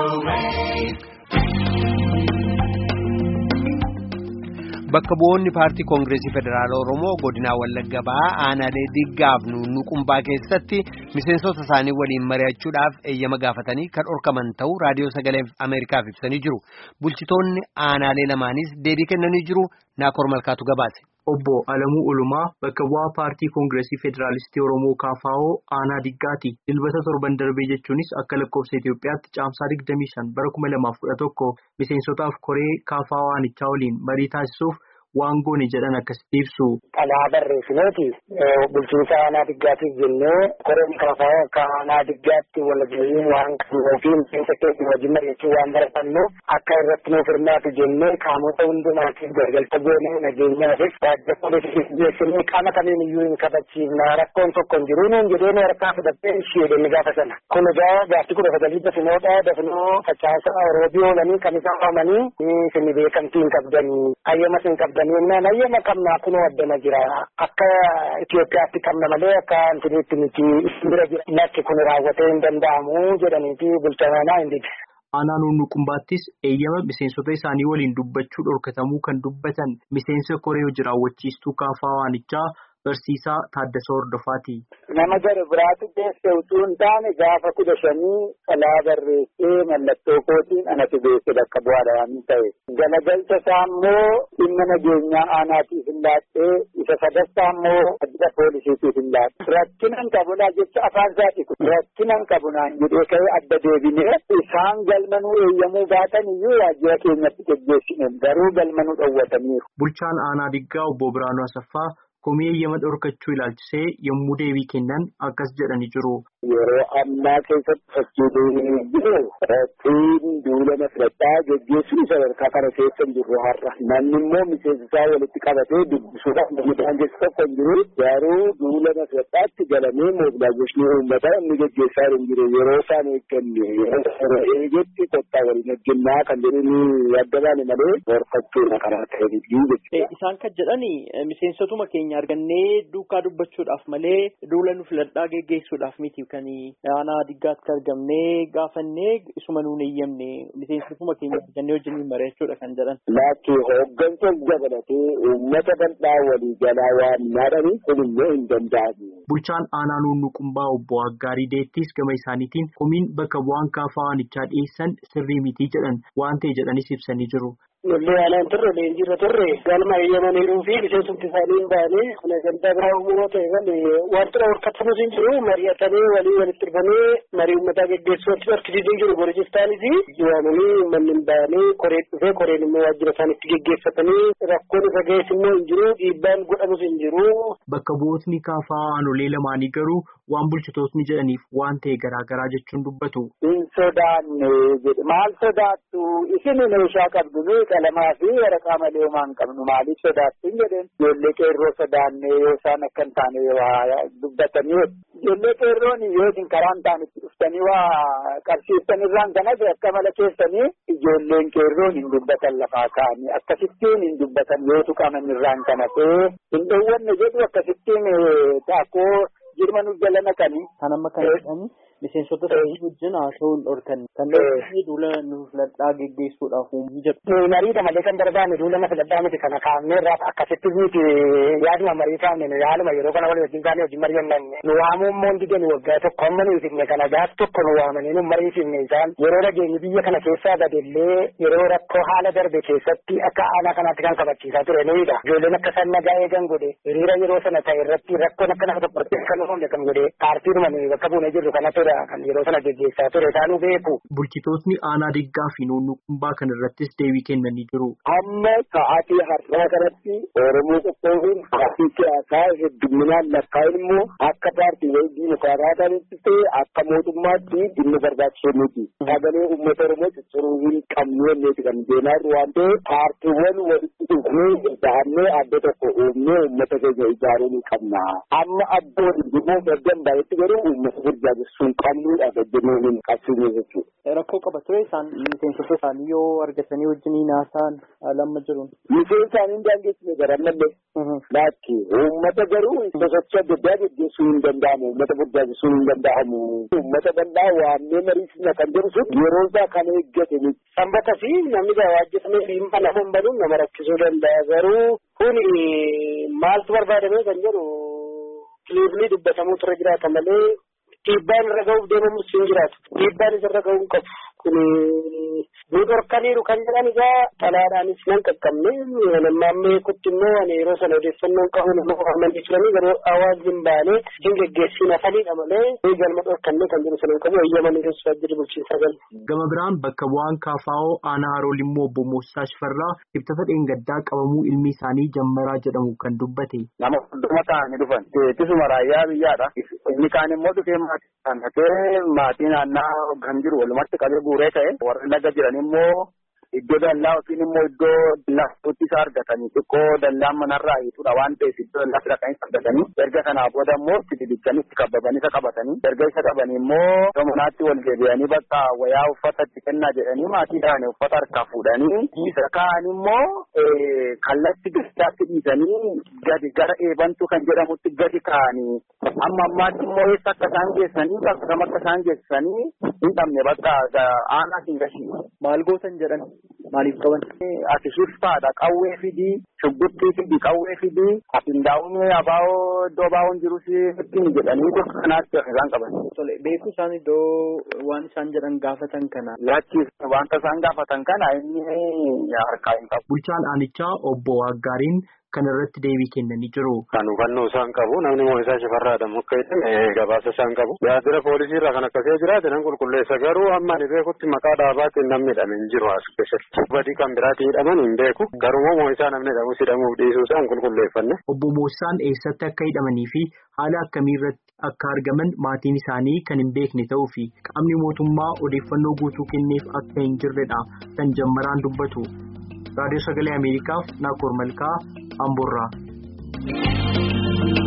Bakka bu'oonni paartii Koongireesii Federaalaa Oromoo godina Wallagga Bahaa aanaalee Diggaaf Nuunuqumbaa keessatti miseensota isaanii waliin mari'achuudhaaf eeyyama gaafatanii kan dhorkaman ta'uu raadiyoo sagalee Ameerikaaf ibsanii jiru. Bulchitoonni aanaalee lamaanis deebii kennanii jiru. Naakoor Malkaatu gabaase. Obbo Alamuu Ulumaa bakka bu'aa paartii Koongireesii Federaalistii Oromoo KFO aanaa Diggaati. Dilbata torban darbee jechuunis akka lakkoofsa Itoophiyaatti caamsaa 25 bara 2011 miseensotaaf koree KFO aanichaa waliin marii taasisuuf waan goone jedhan akkasitti ibsu. Kanaa barreessineeti bulchiinsa aanaa Diggaatiif jennee koreen KFO akka aanaa Diggaatti walgahii waan qabuufi miseensa keessa wajjin mari'achuu waan baratannuuf akka irratti nuuf hirmaatu jennee qaamota hundumaatiif gargalcha goonee nageenyaafis waajjira poolisii geessinee qaama kamiin iyyuu hin kabachiifna rakkoon tokko hin jiru nuun jedhee nu harkaa fudhattee ishee deemni gaafa sana. Kun egaa gaafti kudha sagalii dafinoodha dafinoo facaasaa roobii oolanii kan isaan waamanii isin beekamtii hin qabdanii ayyamas hin qabdanii. Ayyama qabnaa kunoo addana jira akka Itoophiyaatti qabna malee akka antiniitti miti bira jira lakki kun raawwatee hin danda'amu jedhaniiti bulchanaa hin dide. Aanaa Nuunuqumbaattis eeyyama miseensota isaanii waliin dubbachuu dhorkatamuu kan dubbatan miseensa koree hojii raawwachiistuu KFO aanichaa Barsiisaa Taaddasoo Hordofaati. Nama gara biraatti beeksee utuu hin taane gaafa 15 qalaa barreessee mallattoo kootiin anatu beeksee bakka bu'aadha waan ta'e. Galagalcha isaa immoo dhimma nageenyaa aanaatiif hin laattee isa sadaffaa immoo waajjira poolisiitiif hin laatte. Rakkinan qabunaa jecha afaan isaati kun rakkinan qabunaan jedhee ka'ee adda deebinee isaan galmanuu eeyyamuu baatan iyyuu waajjira keenyatti geggeessine garuu galmanuu dhowwataniiru. Bulchaan aanaa Diggaa obbo Biraanuu Asaffaa komii eeyyama dhorkachuu ilaalchisee yommuu deebii kennan akkas jedhanii jiru. Yeroo ammaa keessatti fakkiilee jiru rakkiin duulana filataa geggeessuun sadarkaa kana keessa hin jirru har'a. Namni immoo miseensisaa walitti qabatee dubbisuudhaaf namni keessa tokko hin jiru. Garuu duulana filataatti galamee moobilaayizeeshinii uummataa inni geggeessaa hin jiru. Yeroo isaan eegganne yeroo eegetti qottaa waliin eeggannaa kan jedhanii adda baane malee dhorkachuudha karaa ta'e jechuudha. Isaan kan jedhani miseensotuma keenya argannee duukaa dubbachuudhaaf malee duula nu filadhaa geggeessuudhaaf miti kan aanaa Diggaatti argamnee gaafannee isuma nuun eeyyamne miseensotuma keenya argannee wajjin mari'achuudha kan jedhan. Laakki hooggansa dabalatee uummata bal'aa walii galaa waan yaadanii kunimmoo hin danda'amu. Bulchaan aanaa Nuunuqumbaa obbo Aggaarii Deettis gama isaaniitiin komiin bakka bu'aan KFO aanichaa dhiyeessan sirrii miti jedhan waan ta'e jedhanis ibsanii jiru. Lollee aanaan turre leenjiirra turre galma eeyyamaniiruu fi miseensumti isaanii hin baane kun gandaa biraa uumuroo ta'e malee wantoota horkatamus hin jiru mari'atanii walii walitti dhufanii marii uummataa geggeessuu achi harkisiisuu jiru borichistaanis waamanii uummanni hin baane koreen dhufee koreen immoo waajjira isaaniitti geggeeffatanii rakkoon isa ga'es immoo hin jiru dhiibbaan godhamus hin jiru. Bakka bu'ootni KFO aanolee lamaanii garuu waan bulchitootni jedhaniif waan ta'e garaagaraa jechuun dubbatu. Hin sodaanne jedhe maal sodaattu isin meeshaa qabdu qalamaa fi waraqaa malee homaan qabnu maaliif sodaattiin jedheen ijoollee qeerroo sodaannee yoo isaan akka hin taane waa dubbatanii ijoollee qeerroon yoo isin karaa hin taane itti dhuftanii waa qabsiiftan irraan kanas akka mala keessanii ijoolleen qeerroon hin dubbatan lafaa kaa'anii akkasittiin hin dubbatan yoo tuqaman irraan kanatee hin dhoowwanne jedhu akkasittiin taakoo jirma nu jala naqanii. Kan amma kan jedhani miseensota isaanii wajjin haasa'uun dhorkan kan duula nu filadhaa geggeessuudhaaf uumuu jedhu. Mariidha malee kan barbaanne duula na filadhaa miti kana kaa'amnee irraa akkasitti miti yaaduma marii taa'amne haaluma yeroo kana walii wajjin kaanee wajjin mari'annanne nu waamuu immoo didee nu waggaa tokko amma nu ifne kana gaaf tokko nu waamanii nu mariifne isaan yeroo dhageenyi biyya kana keessaa badellee yeroo rakkoo haala darbe keessatti akka aanaa kanaatti kan kabachiisaa ture nuyiidha. Ijoolleen akka isaan nagaa eegan godhe hiriira yeroo sana ta'e irratti rakkoon akka nama tokko kan uumne kan godhe paartiidhuma bakka buunee jirru kanatu kan yeroo sana geggeessaa ture isaanuu beeku. Bulchitootni aanaa Diggaa fi Nuunuqumbaa kan irrattis deebii kennanii jiru. Amma sa'aatii har'aa kanatti Oromoo qophoofuun paartii siyaasaa hedduminaan lakkaa'in immoo akka paartii wayii diimokiraataa ta'anitti ta'e akka mootummaatti dhimma barbaachisoo miti. Sagalee uummata Oromoo cicciruu hin qabnu jenneeti kan deemaa jiru waan ta'eef paartiiwwan walitti dhufnee da'annee adda tokko uumnee uummata keenya ijaaruu ni qabna. Amma abboon dhimmoo gaddan baay'eetti garuu uummata burjaajessuun qabnuudha gajjannoo qabsiisne jechuudha. Rakkoo qaba ture isaan miseensota isaanii yoo argatanii wajjin haasa'an lamma jiruun. Miseensa isaanii daangeessine garanallee. Laakki uummata garuu sosochii adda addaa gaggeessuu hin danda'amu. Uummata burjaajessuu hin danda'amu. Uummata bal'aa waamnee mariisisna kan jedhu sun yeroo isaa kan eeggate miti. Sanbata fi namni gawaajjifamee dhimma nama hin banuun nama rakkisuu danda'a. Garuu kun maaltu barbaadamee kan jedhu kiliifni dubbatamuu turre jiraata malee dhiibbaan irra ga'uuf deemamus hin jiraatu. Dhiibbaan isarra ga'uu hin qabu. Kun nu dhorkaniiru kan jedhan egaa xalaadhaanis nan qaqqabne namni kutti immoo ani yeroo sana odeeffannoon qabu nama amanii turanii garuu hawaasni hin baane hin geggeessiin hafaniidha malee galma dhorkanne kan jedhu sana hin qabu eeyyamanii keessaa jiru bulchiinsa galma. Gama biraan bakka bu'aan KFO aanaa Haroo Limmoo obbo Moosisaa Shifarraa ibsata dheengaddaa qabamuu ilmi isaanii Jammaraa jedhamu kan dubbate. Nama hunduma ta'anii dhufan ittisuma raayyaa biyyaadha. Inni kaan immoo dhufee maatii naannaa kan jiru walumatti qabee guuree ta'e warri laga jiran immoo iddoo dallaa yookiin immoo iddoo dallaa isaa argatanii xiqqoo dallaan manarraa hiituudha waan ta'eef iddoo dallaa fira argatanii erga kanaa booda immoo didichanii itti qababanii isa qabatanii erga isa qabanii immoo manaatti wal deebi'anii bakka wayaa uffata itti kennaa jedhanii maatii ta'anii uffata harkaa fuudhanii isa kaan immoo kallatti guddaatti dhiisanii gadi gara eebantu kan jedhamutti gadi kaa'anii amma ammaatti immoo eessa akka isaan geessanii bakka kam akka isaan geessanii hin dhabne bakka aanaa hin gashii. Maal gootan jedhan maaliif qaban? Ati shiftaadha qawwee fidii shugguttii fidii qawwee fidii ati ndaa'uun abaa'oo iddoo abaa'oon jirus ittiin jedhanii gosa kanaatti isaan qaban. Beeku isaan iddoo waan isaan jedhan gaafatan kana. Laachis wanta isaan gaafatan kana inni harkaa hin qabu. Bulchaan aanichaa obbo Aggaariin kan irratti deebii kennanii jiru. Kan hubannoo isaan qabu namni Moosisaa Shifarraadha muka jedhame gabaasa isaan qabu. Yaadira poolisii irraa kan akkasii jiraate nan qulqulleessa garuu amma ani beekutti maqaa dhaabaatiin namni hidhame hin jiru as keessatti. Badii kan biraatii hidhaman hin beeku garuu Moosisaa namni hidhamus hidhamuuf dhiisuu isaan qulqulleeffanne. Obbo Moosisaan eessatti akka hidhamanii fi haala akkamii irratti akka argaman maatiin isaanii kan hin beekne ta'uu fi qaamni mootummaa odeeffannoo guutuu kenneef akka hin jirredha kan Jammaraan dubbatu. Raadiyoo Sagalee Ameerikaaf Naakoor Malkaa Amboorraa.